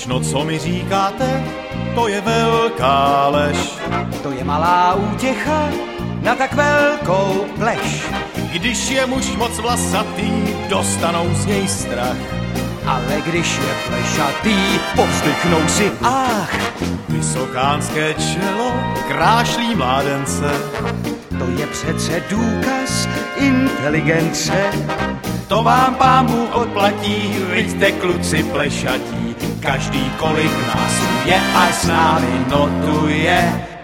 Slečno, co mi říkáte, to je velká lež. To je malá útěcha na tak velkou pleš. Když je muž moc vlasatý, dostanou z něj strach. Ale když je plešatý, povzdychnou si ach. Vysokánské čelo krášlí mládence. To je přece důkaz inteligence. To vám pán Bůh odplatí, vidíte kluci plešatí. Každý kolik nás je a s námi notuje.